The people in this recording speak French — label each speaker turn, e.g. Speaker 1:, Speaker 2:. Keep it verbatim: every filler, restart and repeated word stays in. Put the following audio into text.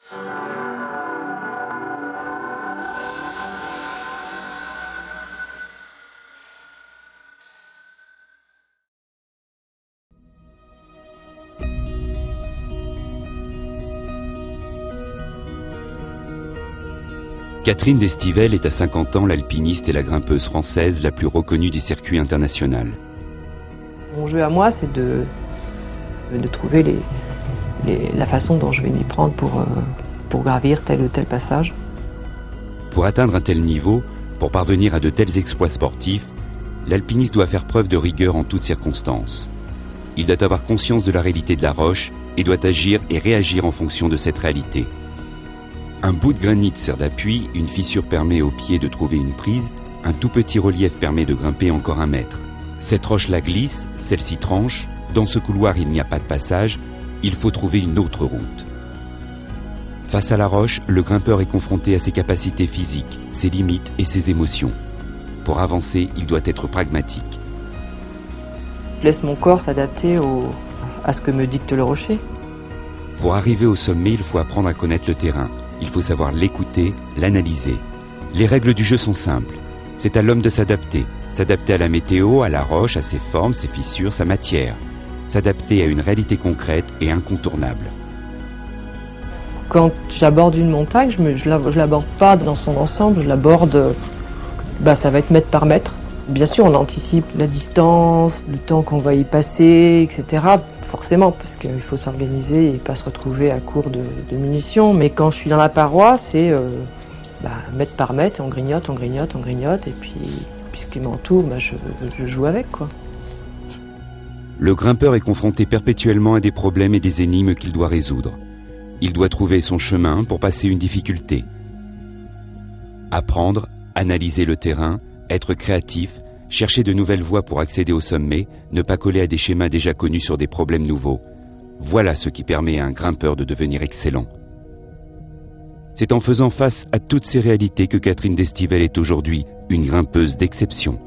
Speaker 1: Catherine Destivelle est à cinquante ans l'alpiniste et la grimpeuse française la plus reconnue des circuits internationaux.
Speaker 2: Mon jeu à moi, c'est de, de trouver les, les, la façon dont je vais m'y prendre pour, euh, pour gravir tel ou tel passage.
Speaker 1: Pour atteindre un tel niveau, pour parvenir à de tels exploits sportifs, l'alpiniste doit faire preuve de rigueur en toutes circonstances. Il doit avoir conscience de la réalité de la roche et doit agir et réagir en fonction de cette réalité. Un bout de granit sert d'appui, une fissure permet au pied de trouver une prise, un tout petit relief permet de grimper encore un mètre. Cette roche-là glisse, celle-ci tranche, dans ce couloir il n'y a pas de passage, il faut trouver une autre route. Face à la roche, le grimpeur est confronté à ses capacités physiques, ses limites et ses émotions. Pour avancer, il doit être pragmatique.
Speaker 2: Je laisse mon corps s'adapter au, à ce que me dicte le rocher.
Speaker 1: Pour arriver au sommet, il faut apprendre à connaître le terrain. Il faut savoir l'écouter, l'analyser. Les règles du jeu sont simples. C'est à l'homme de s'adapter. S'adapter à la météo, à la roche, à ses formes, ses fissures, sa matière. S'adapter à une réalité concrète et incontournable.
Speaker 2: Quand j'aborde une montagne, je ne je l'aborde pas dans son ensemble, je l'aborde, bah, ça va être mètre par mètre. Bien sûr, on anticipe la distance, le temps qu'on va y passer, et cetera. Forcément, parce qu'il faut s'organiser et pas se retrouver à court de, de munitions. Mais quand je suis dans la paroi, c'est euh, bah, mètre par mètre, on grignote, on grignote, on grignote, et puis, puis ce qui m'entoure, bah, je, je joue avec, quoi.
Speaker 1: Le grimpeur est confronté perpétuellement à des problèmes et des énigmes qu'il doit résoudre. Il doit trouver son chemin pour passer une difficulté. Apprendre, analyser le terrain, être créatif, chercher de nouvelles voies pour accéder au sommet, ne pas coller à des schémas déjà connus sur des problèmes nouveaux. Voilà ce qui permet à un grimpeur de devenir excellent. C'est en faisant face à toutes ces réalités que Catherine Destivelle est aujourd'hui une grimpeuse d'exception.